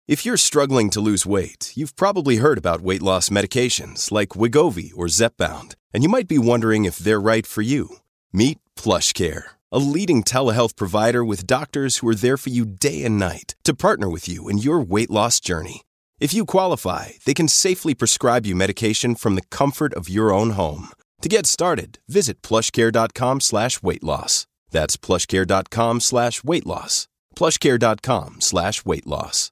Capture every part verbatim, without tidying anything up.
If you're struggling to lose weight, you've probably heard about weight loss medications like Wegovy or Zepbound, and you might be wondering if they're right for you. Meet PlushCare, a leading telehealth provider with doctors who are there for you day and night to partner with you in your weight loss journey. If you qualify, they can safely prescribe you medication from the comfort of your own home. To get started, visit plushcare.com slash weight loss. That's plushcare.com slash weight loss. plushcare.com slash weight loss.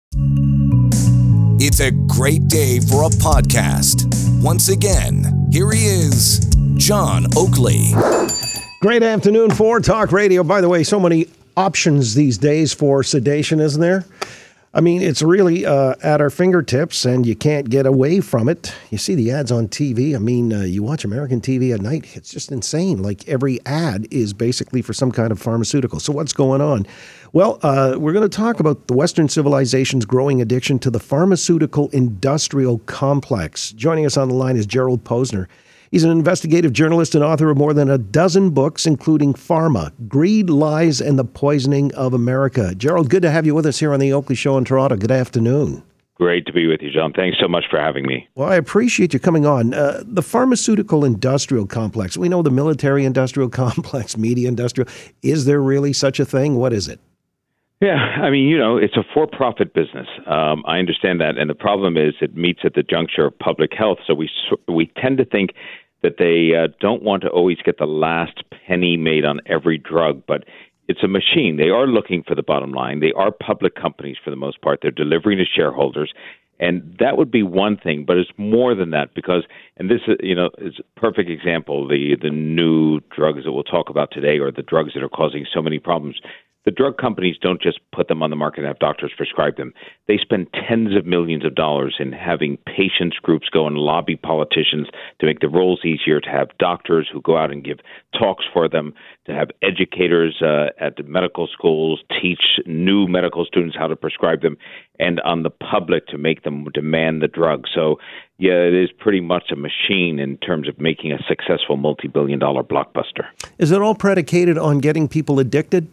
It's a great day for a podcast. Once again, here he is, John Oakley. Great afternoon for Talk Radio. By the way, so many options these days for sedation, isn't there? I mean, it's really uh, at our fingertips, and you can't get away from it. You see the ads on T V. I mean, uh, you watch American T V at night. It's just insane. Like, every ad is basically for some kind of pharmaceutical. So what's going on? Well, uh, we're going to talk about the Western civilization's growing addiction to the pharmaceutical industrial complex. Joining us on the line is Gerald Posner. He's an investigative journalist and author of more than a dozen books, including Pharma, Greed, Lies, and the Poisoning of America. Gerald, good to have you with us here on the Oakley Show in Toronto. Good afternoon. Great to be with you, John. Thanks so much for having me. Well, I appreciate you coming on. Uh, the pharmaceutical industrial complex, we know the military industrial complex, media industrial. Is there really such a thing? What is it? Yeah, I mean, you know, it's a for-profit business. Um, I understand that. And the problem is it meets at the juncture of public health. So we we tend to think that they uh, don't want to always get the last penny made on every drug, but it's a machine. They are looking for the bottom line. They are public companies for the most part. They're delivering to shareholders. And that would be one thing, but it's more than that because, and this is, you know, is a perfect example, the, the new drugs that we'll talk about today or the drugs that are causing so many problems. The drug companies don't just put them on the market and have doctors prescribe them. They spend tens of millions of dollars in having patients groups go and lobby politicians to make the roles easier, to have doctors who go out and give talks for them, to have educators uh, at the medical schools teach new medical students how to prescribe them, and on the public to make them demand the drug. So, yeah, it is pretty much a machine in terms of making a successful multi-billion dollar blockbuster. Is it all predicated on getting people addicted?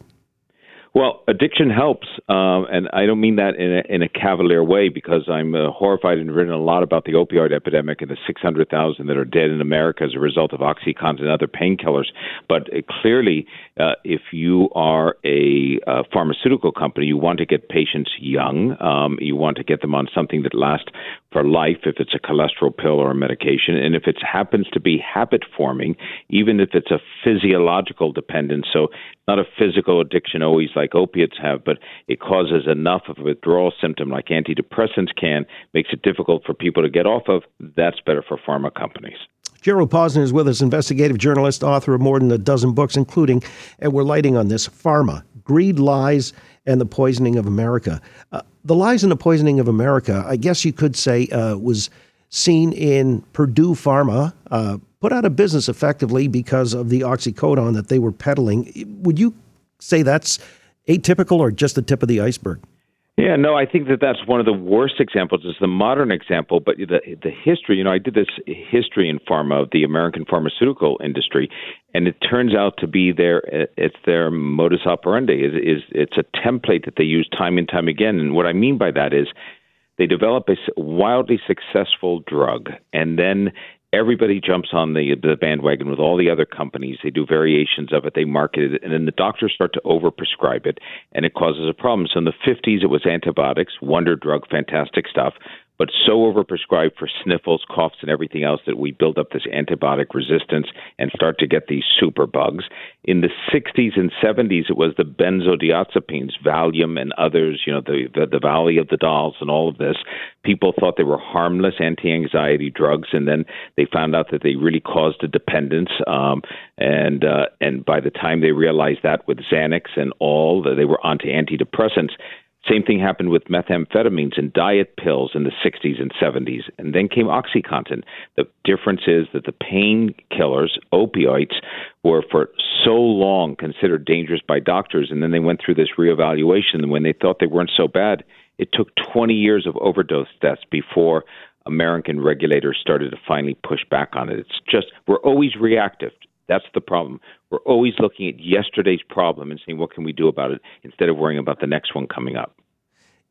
Well, addiction helps, um, and I don't mean that in a, in a cavalier way because I'm uh, horrified and written a lot about the opioid epidemic and the six hundred thousand that are dead in America as a result of OxyContin and other painkillers. But uh, clearly, uh, if you are a uh, pharmaceutical company, you want to get patients young. Um, you want to get them on something that lasts for life if it's a cholesterol pill or a medication. And if it happens to be habit-forming, even if it's a physiological dependence, so not a physical addiction always like opiates have, but it causes enough of a withdrawal symptom like antidepressants can, makes it difficult for people to get off of, that's better for pharma companies. Gerald Posner is with us, investigative journalist, author of more than a dozen books, including, and we're lighting on this, Pharma, Greed, Lies, and the Poisoning of America. Uh, the Lies and the Poisoning of America, I guess you could say, uh, was seen in Purdue Pharma, uh, put out of business effectively because of the oxycodone that they were peddling. Would you say that's atypical or just the tip of the iceberg? Yeah, no, I think that that's one of the worst examples. It's the modern example, but the the history, you know, I did this history in pharma of the American pharmaceutical industry, and it turns out to be their, it's their modus operandi. It is, it's a template that they use time and time again. And what I mean by that is they develop a wildly successful drug, and then everybody jumps on the, the bandwagon with all the other companies. They do variations of it. They market it. And then the doctors start to overprescribe it, and it causes a problem. So in the fifties, it was antibiotics, wonder drug, fantastic stuff, but so overprescribed for sniffles, coughs, and everything else that we build up this antibiotic resistance and start to get these super bugs. In the sixties and seventies, it was the benzodiazepines, Valium and others, you know, the, the, the Valley of the Dolls and all of this. People thought they were harmless anti-anxiety drugs, and then they found out that they really caused a dependence. Um, and uh, and by the time they realized that with Xanax and all, that they were onto antidepressants. Same thing happened with methamphetamines and diet pills in the sixties and seventies. And then came OxyContin. The difference is that the painkillers, opioids, were for so long considered dangerous by doctors. And then they went through this reevaluation. And when they thought they weren't so bad, it took twenty years of overdose deaths before American regulators started to finally push back on it. It's just, we're always reactive. That's the problem. We're always looking at yesterday's problem and saying, what can we do about it, instead of worrying about the next one coming up.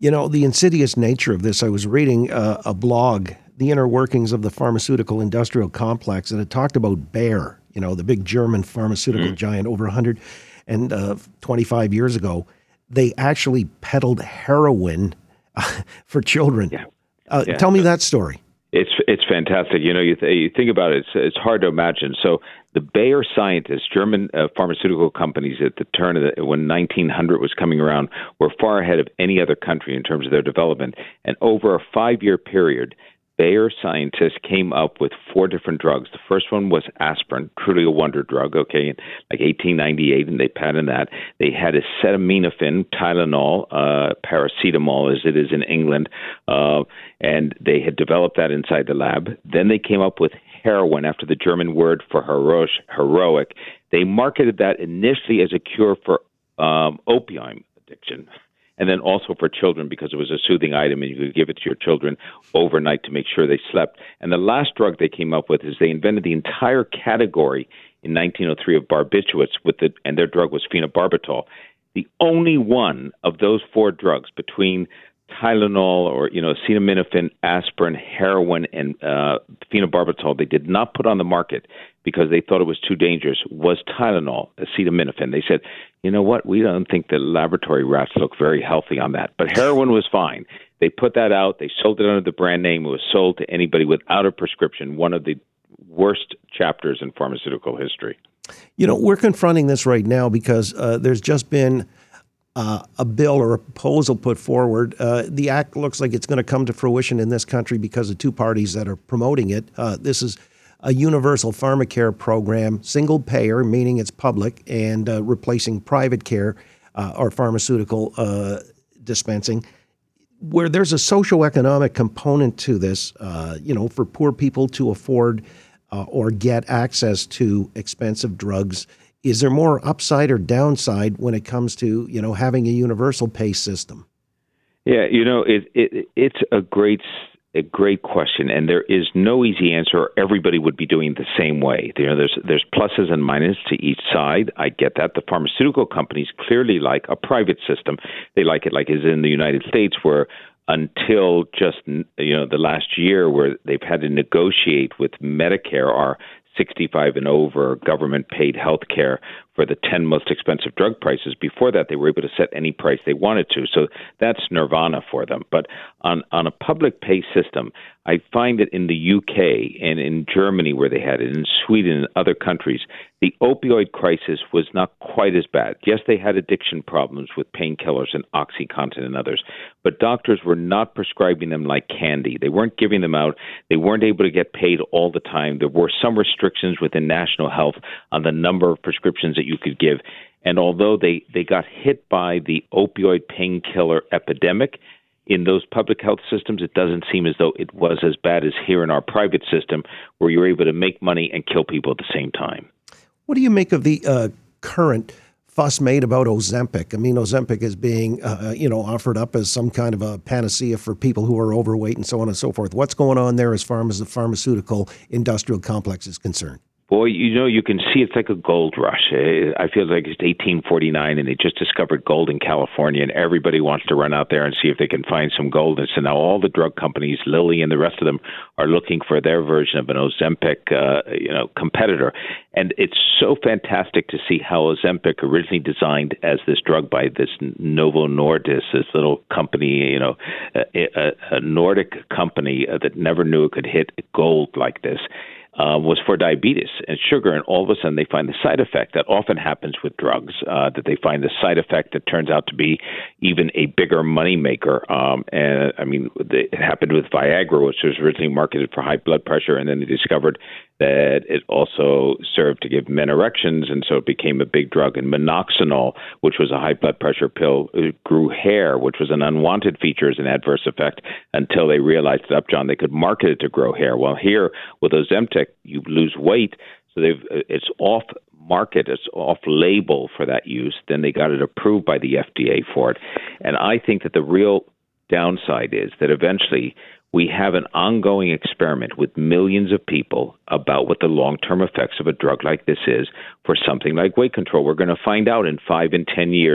You know, the insidious nature of this, I was reading uh, a blog, The Inner Workings of the Pharmaceutical Industrial Complex, and it talked about Bayer, you know, the big German pharmaceutical mm. giant over one hundred twenty-five years ago. They actually peddled heroin uh, for children. Yeah. Uh, yeah. Tell me that story. It's it's fantastic. You know, you, th- you think about it, it's, it's hard to imagine. So the Bayer scientists, German uh, pharmaceutical companies at the turn of the, when nineteen hundred was coming around, were far ahead of any other country in terms of their development. And over a five-year period, Bayer scientists came up with four different drugs. The first one was aspirin, truly a wonder drug, okay, in like eighteen ninety-eight, and they patented that. They had acetaminophen, Tylenol, uh, paracetamol as it is in England, uh, and they had developed that inside the lab. Then they came up with heroin, after the German word for heroic. heroic. They marketed that initially as a cure for um, opium addiction, and then also for children because it was a soothing item and you could give it to your children overnight to make sure they slept. And the last drug they came up with is they invented the entire category in nineteen oh three of barbiturates, with the, and their drug was phenobarbital. The only one of those four drugs between Tylenol or, you know, acetaminophen, aspirin, heroin, and uh, phenobarbital they did not put on the market because they thought it was too dangerous was Tylenol, acetaminophen. They said, you know what, we don't think the laboratory rats look very healthy on that. But heroin was fine. They put that out. They sold it under the brand name. It was sold to anybody without a prescription, one of the worst chapters in pharmaceutical history. You know, we're confronting this right now because uh, there's just been Uh, a bill or a proposal put forward. Uh, the act looks like it's going to come to fruition in this country because of two parties that are promoting it. Uh, this is a universal pharmacare program, single payer, meaning it's public, and uh, replacing private care uh, or pharmaceutical uh, dispensing, where there's a socioeconomic component to this, uh, you know, for poor people to afford uh, or get access to expensive drugs. Is there more upside or downside when it comes to, you know, having a universal pay system? Yeah, you know, it, it it's a great a great question, and there is no easy answer. Everybody would be doing it the same way. You know, there's there's pluses and minuses to each side. I get that. The pharmaceutical companies clearly like a private system. They like it like it is in the United States, where until just, you know, the last year, where they've had to negotiate with Medicare, our sixty-five and over government-paid health care for the ten most expensive drug prices. Before that, they were able to set any price they wanted to. So that's nirvana for them. But on, on a public pay system, I find that in the U K and in Germany, where they had it, in Sweden and other countries, the opioid crisis was not quite as bad. Yes, they had addiction problems with painkillers and OxyContin and others, but doctors were not prescribing them like candy. They weren't giving them out. They weren't able to get paid all the time. There were some restrictions within national health on the number of prescriptions that you could give. And although they, they got hit by the opioid painkiller epidemic, in those public health systems, it doesn't seem as though it was as bad as here in our private system, where you're able to make money and kill people at the same time. What do you make of the uh, current fuss made about Ozempic? I mean, Ozempic is being, uh, you know, offered up as some kind of a panacea for people who are overweight and so on and so forth. What's going on there as far as the pharmaceutical industrial complex is concerned? Boy, you know, you can see it's like a gold rush. I feel like it's eighteen forty-nine, and they just discovered gold in California, and everybody wants to run out there and see if they can find some gold. And so now all the drug companies, Lilly and the rest of them, are looking for their version of an Ozempic, uh, you know, competitor. And it's so fantastic to see how Ozempic, originally designed as this drug by this Novo Nordisk, this little company, you know, a, a, a Nordic company that never knew it could hit gold like this. Uh, was for diabetes and sugar, and all of a sudden they find the side effect that often happens with drugs, uh, that they find the side effect that turns out to be even a bigger moneymaker. Um, and I mean, the, it happened with Viagra, which was originally marketed for high blood pressure, and then they discovered that it also served to give men erections, and so it became a big drug. And Minoxidil, which was a high blood pressure pill, grew hair, which was an unwanted feature as an adverse effect, until they realized that Upjohn, they could market it to grow hair. Well, here with Ozempic, you lose weight, so they've it's off market, it's off label for that use. Then they got it approved by the F D A for it. And I think that the real downside is that eventually we have an ongoing experiment with millions of people about what the long-term effects of a drug like this is for something like weight control. We're going to find out in five and ten years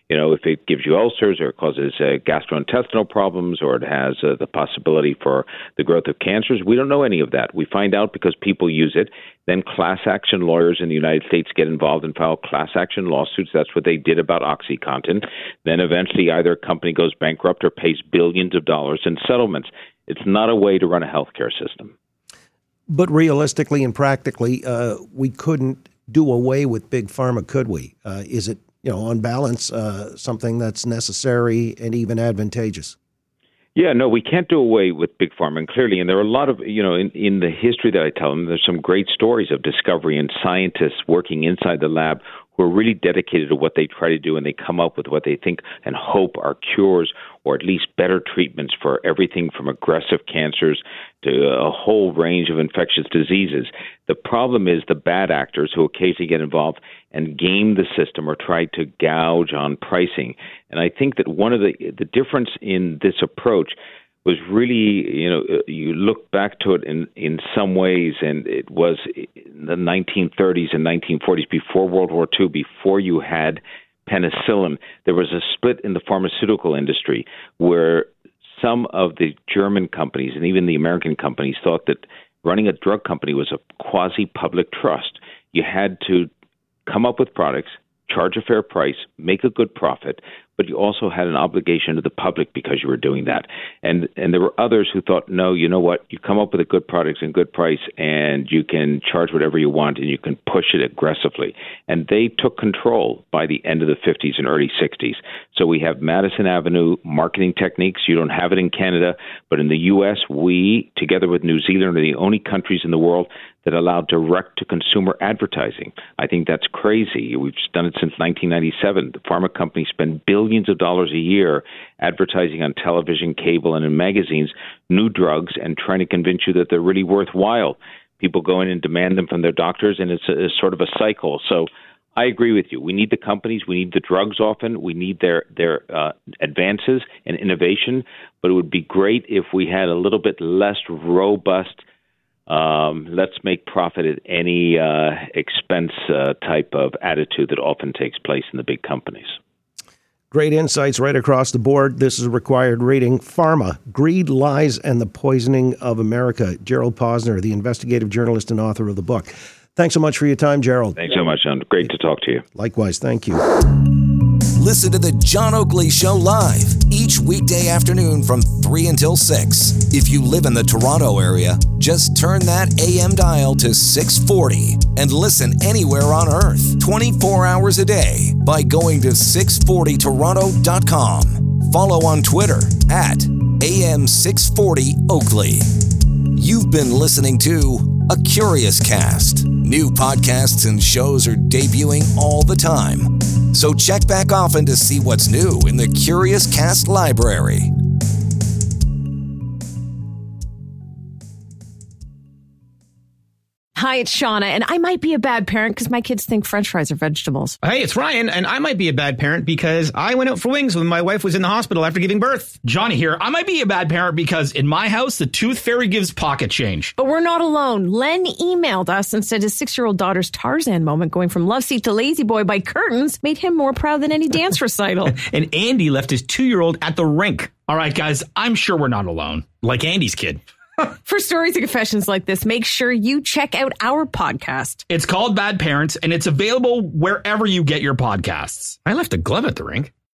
you know, if it gives you ulcers or it causes uh, gastrointestinal problems or it has uh, the possibility for the growth of cancers. We don't know any of that. We find out because people use it. Then class action lawyers in the United States get involved and file class action lawsuits. That's what they did about OxyContin. Then eventually either a company goes bankrupt or pays billions of dollars in settlements. It's not a way to run a healthcare system. But realistically and practically, uh, we couldn't do away with big pharma, could we? Uh, is it, you know, on balance, uh, something that's necessary and even advantageous? Yeah, no, we can't do away with big pharma, and clearly, and there are a lot of, you know, in, in the history that I tell them, there's some great stories of discovery and scientists working inside the lab who are really dedicated to what they try to do, and they come up with what they think and hope are cures or at least better treatments for everything from aggressive cancers to a whole range of infectious diseases. The problem is the bad actors who occasionally get involved and game the system or try to gouge on pricing. And I think that one of the the difference in this approach was really, you know, you look back to it in, in some ways, and it was in the nineteen thirties and nineteen forties, before World War Two, before you had penicillin, there was a split in the pharmaceutical industry where some of the German companies and even the American companies thought that running a drug company was a quasi-public trust. You had to come up with products, charge a fair price, make a good profit, but you also had an obligation to the public because you were doing that. And and there were others who thought, no, you know what, you come up with a good product and good price and you can charge whatever you want and you can push it aggressively. And they took control by the end of the fifties and early sixties. So we have Madison Avenue marketing techniques. You don't have it in Canada, but in the U S, we, together with New Zealand, are the only countries in the world that allow direct-to-consumer advertising. I think that's crazy. We've done it since nineteen ninety-seven. The pharma companies spend billions of dollars a year advertising on television, cable, and in magazines new drugs and trying to convince you that they're really worthwhile. People go in and demand them from their doctors, and it's, a, it's sort of a cycle. So I agree with you. We need the companies. We need the drugs often. We need their, their uh, advances and innovation. But it would be great if we had a little bit less robust Um, let's make profit at any uh, expense uh, type of attitude that often takes place in the big companies. Great insights right across the board. This is a required reading. Pharma, Greed, Lies, and the Poisoning of America. Gerald Posner, the investigative journalist and author of the book. Thanks so much for your time, Gerald. Thanks so much, John. Great to talk to you. Likewise. Thank you. Listen to the John Oakley Show live each weekday afternoon from three until six. If you live in the Toronto area, just turn that A M dial to six forty and listen anywhere on earth twenty-four hours a day by going to six forty toronto dot com. Follow on Twitter at A M six forty Oakley. You've been listening to A Curious Cast. New podcasts and shows are debuting all the time. So check back often to see what's new in the Curious Cast library. Hi, it's Shauna, and I might be a bad parent because my kids think French fries are vegetables. Hey, it's Ryan, and I might be a bad parent because I went out for wings when my wife was in the hospital after giving birth. Johnny here. I might be a bad parent because in my house, the tooth fairy gives pocket change. But we're not alone. Len emailed us and said his six-year-old daughter's Tarzan moment going from love seat to lazy boy by curtains made him more proud than any dance recital. And Andy left his two-year-old at the rink. All right, guys, I'm sure we're not alone. Like Andy's kid. For stories and confessions like this, make sure you check out our podcast. It's called Bad Parents, and it's available wherever you get your podcasts. I left a glove at the rink.